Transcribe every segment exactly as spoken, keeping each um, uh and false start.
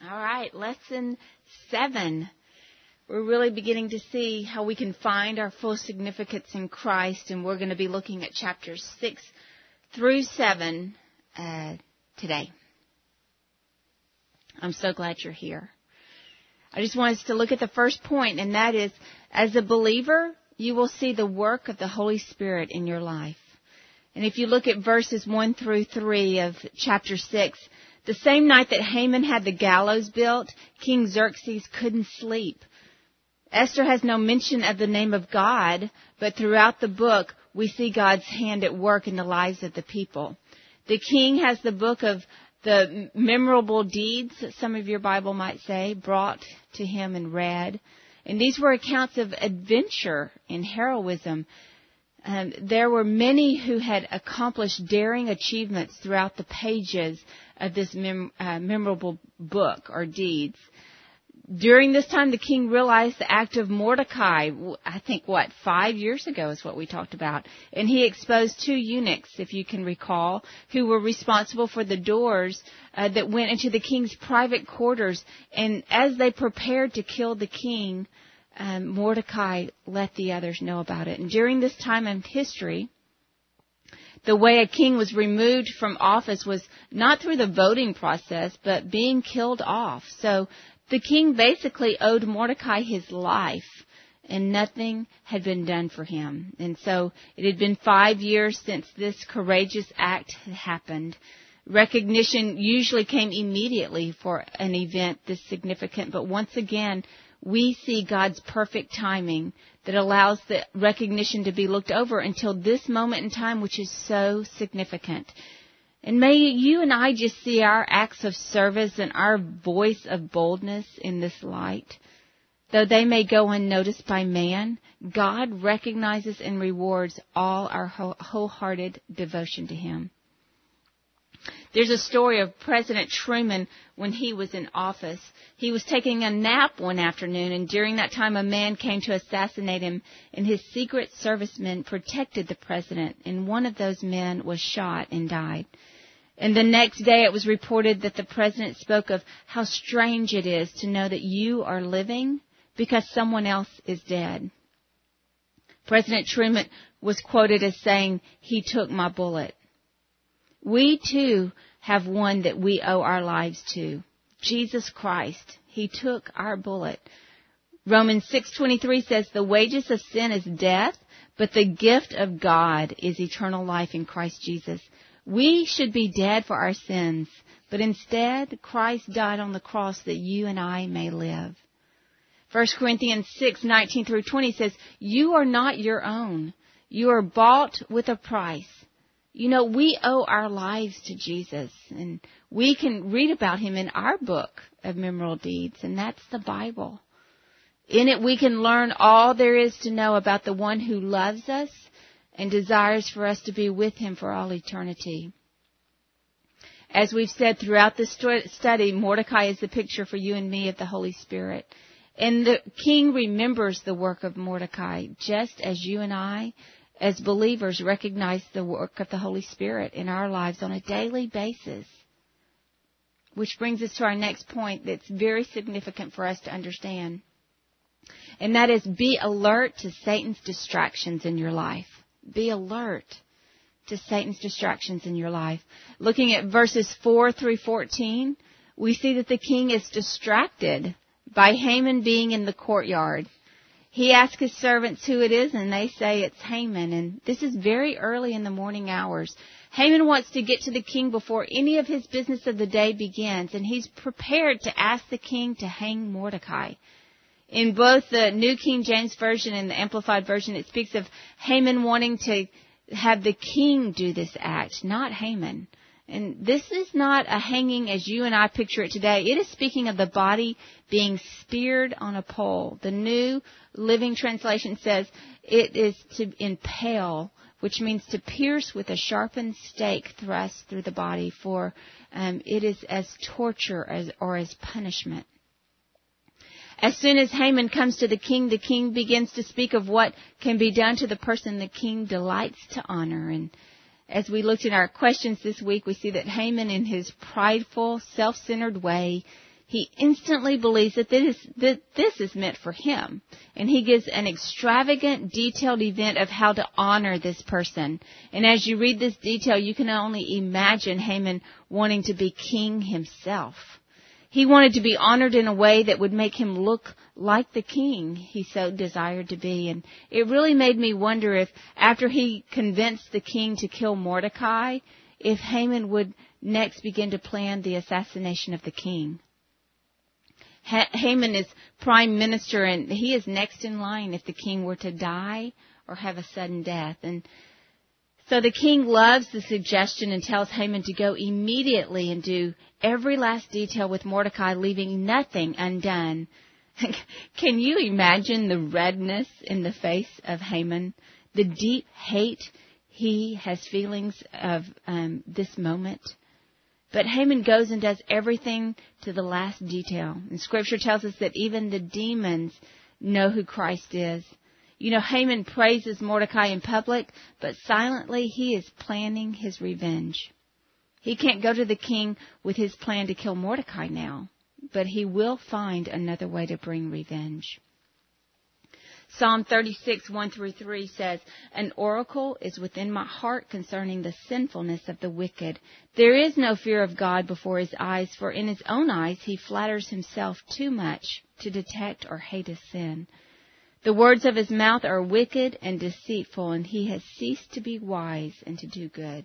All right, lesson seven. We're really beginning to see how we can find our full significance in Christ, and we're going to be looking at chapters six through seven uh, today. I'm so glad you're here. I just want us to look at the first point, and that is, as a believer, you will see the work of the Holy Spirit in your life. And if you look at verses one through three of chapter six, the same night that Haman had the gallows built, King Xerxes couldn't sleep. Esther has no mention of the name of God, but throughout the book, we see God's hand at work in the lives of the people. The king has the book of the memorable deeds, some of your Bible might say, brought to him and read. And these were accounts of adventure and heroism. Um, there were many who had accomplished daring achievements throughout the pages of this mem- uh, memorable book or deeds. During this time, the king realized the act of Mordecai, I think, what, five years ago is what we talked about. And he exposed two eunuchs, if you can recall, who were responsible for the doors uh, that went into the king's private quarters. And as they prepared to kill the king, um, Mordecai let the others know about it. And during this time in history, the way a king was removed from office was not through the voting process, but being killed off. So the king basically owed Mordecai his life, and nothing had been done for him. And so it had been five years since this courageous act had happened. Recognition usually came immediately for an event this significant, but once again, we see God's perfect timing that allows the recognition to be looked over until this moment in time, which is so significant. And may you and I just see our acts of service and our voice of boldness in this light. Though they may go unnoticed by man, God recognizes and rewards all our wholehearted devotion to Him. There's a story of President Truman when he was in office. He was taking a nap one afternoon, and during that time a man came to assassinate him, and his Secret Service men protected the president, and one of those men was shot and died. And the next day it was reported that the president spoke of how strange it is to know that you are living because someone else is dead. President Truman was quoted as saying, "He took my bullet." We, too, have one that we owe our lives to, Jesus Christ. He took our bullet. Romans six twenty-three says, "The wages of sin is death, but the gift of God is eternal life in Christ Jesus." We should be dead for our sins, but instead, Christ died on the cross that you and I may live. First Corinthians six nineteen through twenty says, "You are not your own. You are bought with a price." You know, we owe our lives to Jesus, and we can read about Him in our book of memorable deeds, and that's the Bible. In it, we can learn all there is to know about the one who loves us and desires for us to be with Him for all eternity. As we've said throughout this study, Mordecai is the picture for you and me of the Holy Spirit. And the king remembers the work of Mordecai, just as you and I, as believers, recognize the work of the Holy Spirit in our lives on a daily basis. Which brings us to our next point that's very significant for us to understand. And that is, be alert to Satan's distractions in your life. Be alert to Satan's distractions in your life. Looking at verses four through fourteen, we see that the king is distracted by Haman being in the courtyard. He asks his servants who it is, and they say it's Haman. And this is very early in the morning hours. Haman wants to get to the king before any of his business of the day begins, and he's prepared to ask the king to hang Mordecai. In both the New King James Version and the Amplified Version, it speaks of Haman wanting to have the king do this act, not Haman. And this is not a hanging as you and I picture it today. It is speaking of the body being speared on a pole. The New Living Translation says it is to impale, which means to pierce with a sharpened stake thrust through the body, for um, it is as torture as or as punishment. As soon as Haman comes to the king, the king begins to speak of what can be done to the person the king delights to honor. And as we looked at our questions this week, we see that Haman, in his prideful, self-centered way, he instantly believes that this, that this is meant for him. And he gives an extravagant, detailed event of how to honor this person. And as you read this detail, you can only imagine Haman wanting to be king himself. He wanted to be honored in a way that would make him look like the king he so desired to be. And it really made me wonder if, after he convinced the king to kill Mordecai, if Haman would next begin to plan the assassination of the king. Ha- Haman is prime minister, and he is next in line if the king were to die or have a sudden death. And so the king loves the suggestion and tells Haman to go immediately and do every last detail with Mordecai, leaving nothing undone. Can you imagine the redness in the face of Haman? The deep hate he has feelings of um, this moment. But Haman goes and does everything to the last detail. And Scripture tells us that even the demons know who Christ is. You know, Haman praises Mordecai in public, but silently he is planning his revenge. He can't go to the king with his plan to kill Mordecai now, but he will find another way to bring revenge. Psalm thirty-six, one through three says, "An oracle is within my heart concerning the sinfulness of the wicked. There is no fear of God before his eyes, for in his own eyes he flatters himself too much to detect or hate a sin. The words of his mouth are wicked and deceitful, and he has ceased to be wise and to do good."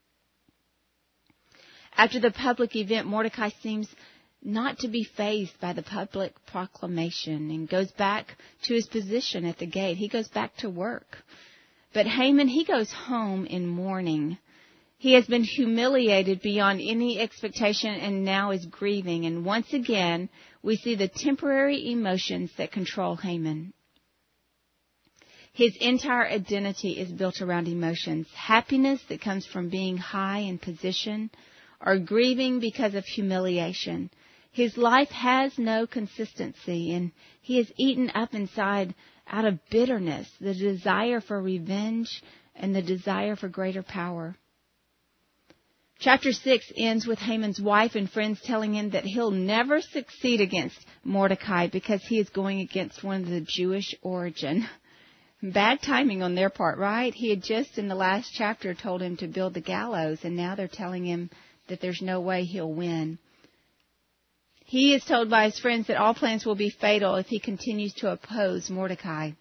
After the public event, Mordecai seems not to be fazed by the public proclamation and goes back to his position at the gate. He goes back to work. But Haman, he goes home in mourning. He has been humiliated beyond any expectation and now is grieving. And once again, we see the temporary emotions that control Haman. His entire identity is built around emotions. Happiness that comes from being high in position, or grieving because of humiliation. His life has no consistency, and he is eaten up inside out of bitterness, the desire for revenge, and the desire for greater power. Chapter six ends with Haman's wife and friends telling him that he'll never succeed against Mordecai because he is going against one of the Jewish origin. Bad timing on their part, right? He had just in the last chapter told him to build the gallows, and now they're telling him that there's no way he'll win. He is told by his friends that all plans will be fatal if he continues to oppose Mordecai.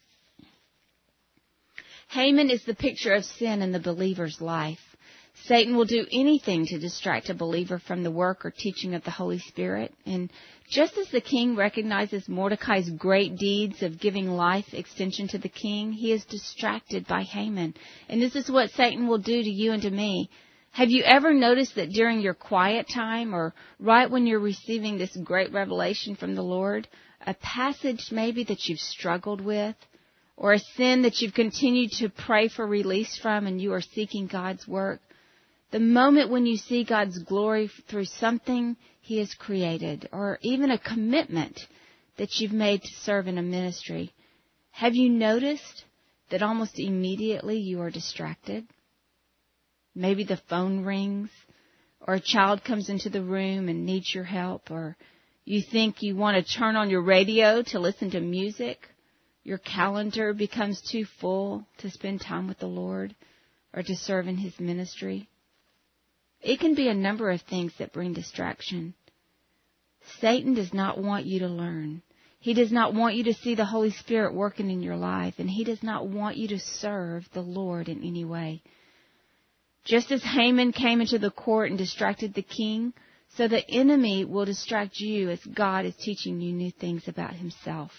Haman is the picture of sin in the believer's life. Satan will do anything to distract a believer from the work or teaching of the Holy Spirit. And just as the king recognizes Mordecai's great deeds of giving life extension to the king, he is distracted by Haman. And this is what Satan will do to you and to me. Have you ever noticed that during your quiet time or right when you're receiving this great revelation from the Lord, a passage maybe that you've struggled with or a sin that you've continued to pray for release from and you are seeking God's work, the moment when you see God's glory through something He has created or even a commitment that you've made to serve in a ministry, have you noticed that almost immediately you are distracted? Maybe the phone rings, or a child comes into the room and needs your help, or you think you want to turn on your radio to listen to music. Your calendar becomes too full to spend time with the Lord or to serve in His ministry. It can be a number of things that bring distraction. Satan does not want you to learn. He does not want you to see the Holy Spirit working in your life, and He does not want you to serve the Lord in any way. Just as Haman came into the court and distracted the king, so the enemy will distract you as God is teaching you new things about Himself.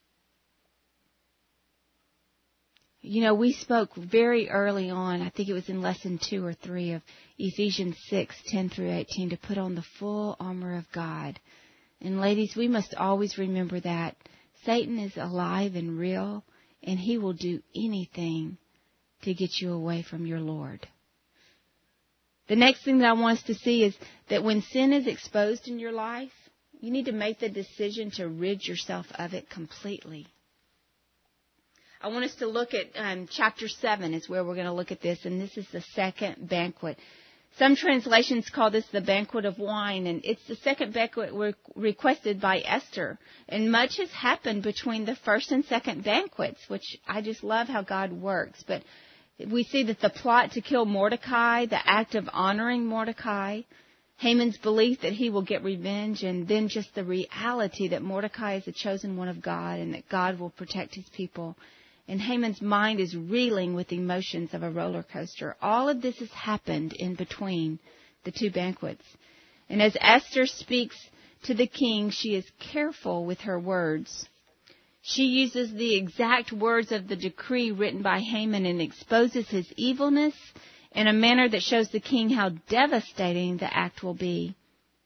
You know, we spoke very early on, I think it was in lesson two or three of Ephesians six, ten through eighteen, to put on the full armor of God. And ladies, we must always remember that Satan is alive and real, and he will do anything to get you away from your Lord. The next thing that I want us to see is that when sin is exposed in your life, you need to make the decision to rid yourself of it completely. I want us to look at um, chapter seven is where we're going to look at this, and this is the second banquet. Some translations call this the banquet of wine, and it's the second banquet re- requested by Esther. And much has happened between the first and second banquets, which I just love how God works. But we see that the plot to kill Mordecai, the act of honoring Mordecai, Haman's belief that he will get revenge, and then just the reality that Mordecai is the chosen one of God and that God will protect his people. And Haman's mind is reeling with emotions of a roller coaster. All of this has happened in between the two banquets. And as Esther speaks to the king, she is careful with her words. She uses the exact words of the decree written by Haman and exposes his evilness in a manner that shows the king how devastating the act will be.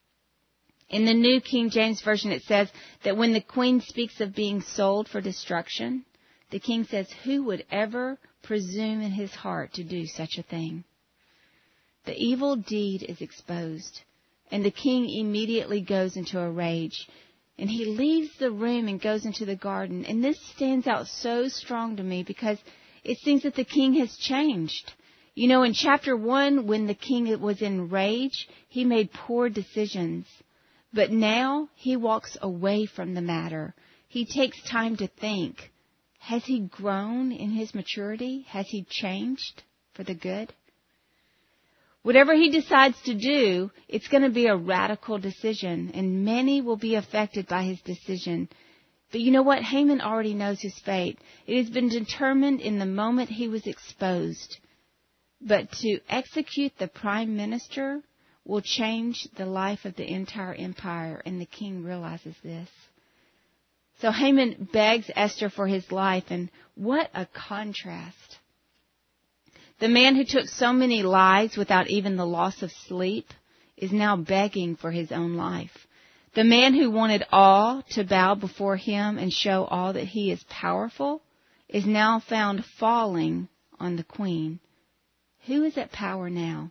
In the New King James Version, it says that when the queen speaks of being sold for destruction, the king says, "Who would ever presume in his heart to do such a thing?" The evil deed is exposed, and the king immediately goes into a rage. And he leaves the room and goes into the garden. And this stands out so strong to me because it seems that the king has changed. You know, in chapter one, when the king was in rage, he made poor decisions. But now he walks away from the matter. He takes time to think. Has he grown in his maturity? Has he changed for the good? Whatever he decides to do, it's going to be a radical decision, and many will be affected by his decision. But you know what? Haman already knows his fate. It has been determined in the moment he was exposed. But to execute the prime minister will change the life of the entire empire, and the king realizes this. So Haman begs Esther for his life, and what a contrast. The man who took so many lives without even the loss of sleep is now begging for his own life. The man who wanted all to bow before him and show all that he is powerful is now found falling on the queen. Who is at power now?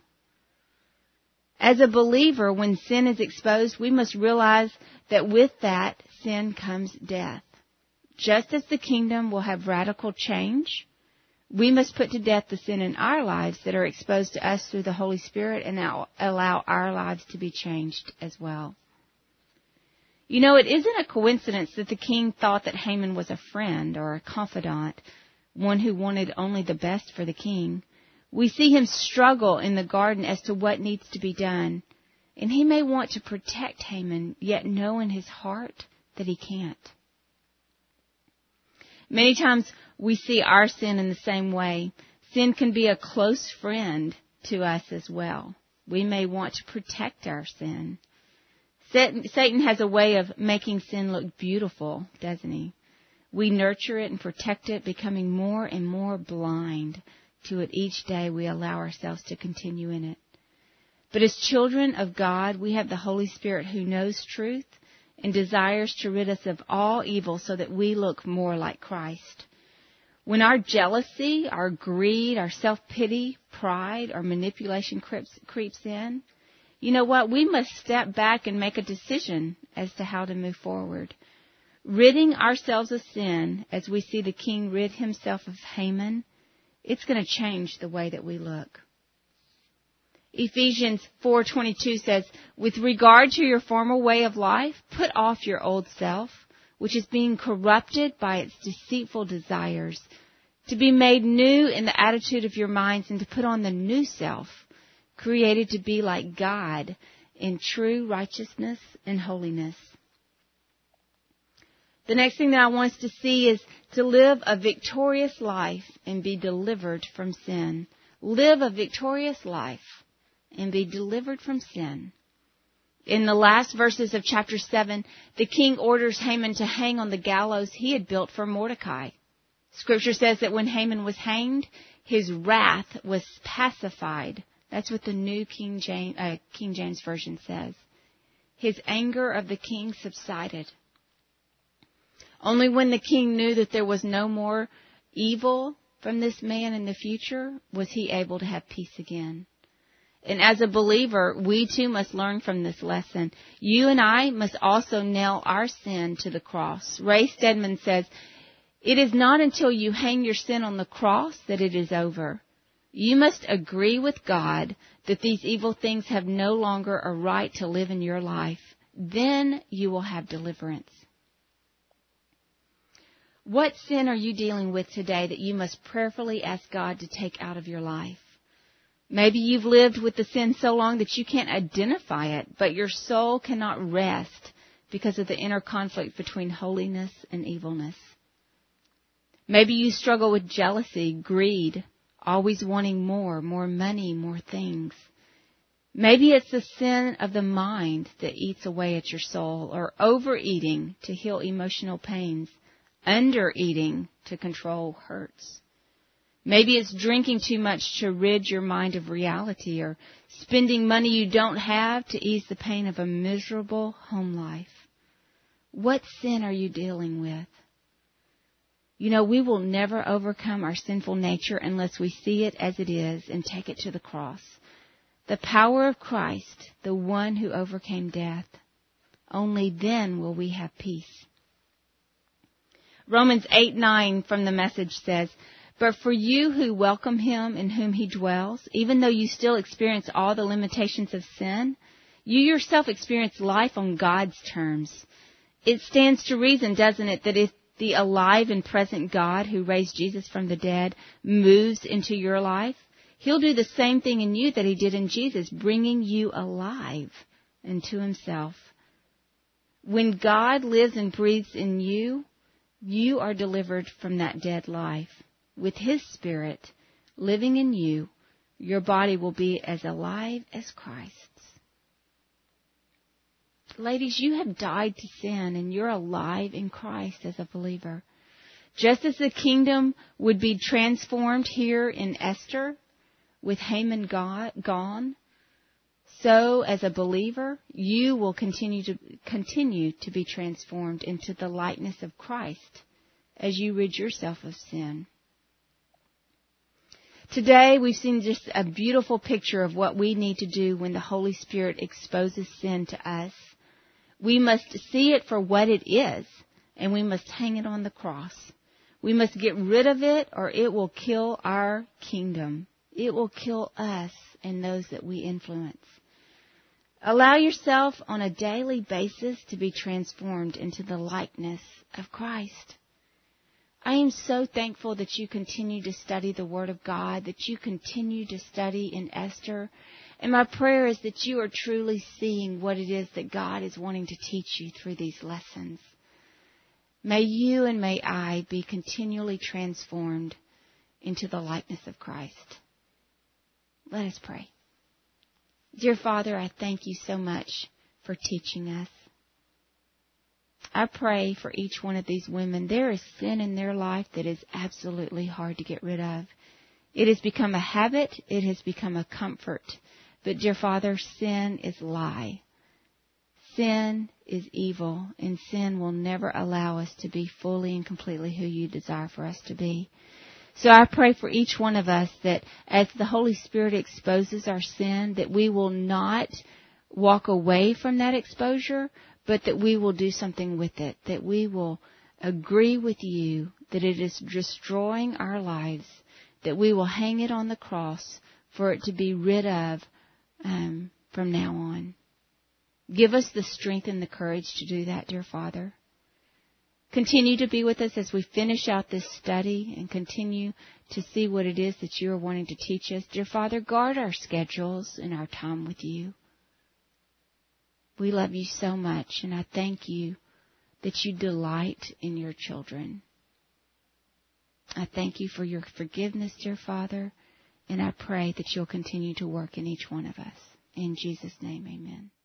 As a believer, when sin is exposed, we must realize that with that, sin comes death. Just as the kingdom will have radical change, we must put to death the sin in our lives that are exposed to us through the Holy Spirit and allow our lives to be changed as well. You know, it isn't a coincidence that the king thought that Haman was a friend or a confidant, one who wanted only the best for the king. We see him struggle in the garden as to what needs to be done. And he may want to protect Haman, yet know in his heart that he can't. Many times we see our sin in the same way. Sin can be a close friend to us as well. We may want to protect our sin. Satan has a way of making sin look beautiful, doesn't he? We nurture it and protect it, becoming more and more blind to it each day we allow ourselves to continue in it. But as children of God, we have the Holy Spirit who knows truth and desires to rid us of all evil so that we look more like Christ. When our jealousy, our greed, our self-pity, pride, or manipulation creeps, creeps in, you know what? We must step back and make a decision as to how to move forward. Ridding ourselves of sin, as we see the king rid himself of Haman, it's going to change the way that we look. Ephesians four twenty-two says, "With regard to your former way of life, put off your old self, which is being corrupted by its deceitful desires, to be made new in the attitude of your minds, and to put on the new self, created to be like God in true righteousness and holiness." The next thing that I want us to see is to live a victorious life and be delivered from sin. Live a victorious life and be delivered from sin. In the last verses of chapter seven, the king orders Haman to hang on the gallows he had built for Mordecai. Scripture says that when Haman was hanged, his wrath was pacified. That's what the New King James, uh, King James Version says. His anger of the king subsided. Only when the king knew that there was no more evil from this man in the future was he able to have peace again. And as a believer, we too must learn from this lesson. You and I must also nail our sin to the cross. Ray Stedman says, "It is not until you hang your sin on the cross that it is over. You must agree with God that these evil things have no longer a right to live in your life. Then you will have deliverance. What sin are you dealing with today that you must prayerfully ask God to take out of your life? Maybe you've lived with the sin so long that you can't identify it, but your soul cannot rest because of the inner conflict between holiness and evilness. Maybe you struggle with jealousy, greed, always wanting more, more money, more things. Maybe it's the sin of the mind that eats away at your soul, or overeating to heal emotional pains, undereating to control hurts. Maybe it's drinking too much to rid your mind of reality, or spending money you don't have to ease the pain of a miserable home life. What sin are you dealing with? You know, we will never overcome our sinful nature unless we see it as it is and take it to the cross. The power of Christ, the one who overcame death. Only then will we have peace. Romans eight nine from the Message says, "But for you who welcome Him in whom He dwells, even though you still experience all the limitations of sin, you yourself experience life on God's terms. It stands to reason, doesn't it, that if the alive and present God who raised Jesus from the dead moves into your life, He'll do the same thing in you that He did in Jesus, bringing you alive into Himself. When God lives and breathes in you, you are delivered from that dead life. With His Spirit living in you, your body will be as alive as Christ's." Ladies, you have died to sin and you're alive in Christ as a believer. Just as the kingdom would be transformed here in Esther with Haman gone, so as a believer, you will continue to continue to be transformed into the likeness of Christ as you rid yourself of sin. Today, we've seen just a beautiful picture of what we need to do when the Holy Spirit exposes sin to us. We must see it for what it is, and we must hang it on the cross. We must get rid of it, or it will kill our kingdom. It will kill us and those that we influence. Allow yourself on a daily basis to be transformed into the likeness of Christ. I am so thankful that you continue to study the Word of God, that you continue to study in Esther. And my prayer is that you are truly seeing what it is that God is wanting to teach you through these lessons. May you and may I be continually transformed into the likeness of Christ. Let us pray. Dear Father, I thank you so much for teaching us. I pray for each one of these women. There is sin in their life that is absolutely hard to get rid of. It has become a habit. It has become a comfort. But, dear Father, sin is lie. Sin is evil, and sin will never allow us to be fully and completely who you desire for us to be. So I pray for each one of us that as the Holy Spirit exposes our sin, that we will not walk away from that exposure, but that we will do something with it, that we will agree with you that it is destroying our lives, that we will hang it on the cross for it to be rid of um, from now on. Give us the strength and the courage to do that, dear Father. Continue to be with us as we finish out this study and continue to see what it is that you are wanting to teach us. Dear Father, guard our schedules and our time with you. We love you so much, and I thank you that you delight in your children. I thank you for your forgiveness, dear Father, and I pray that you'll continue to work in each one of us. In Jesus' name, amen.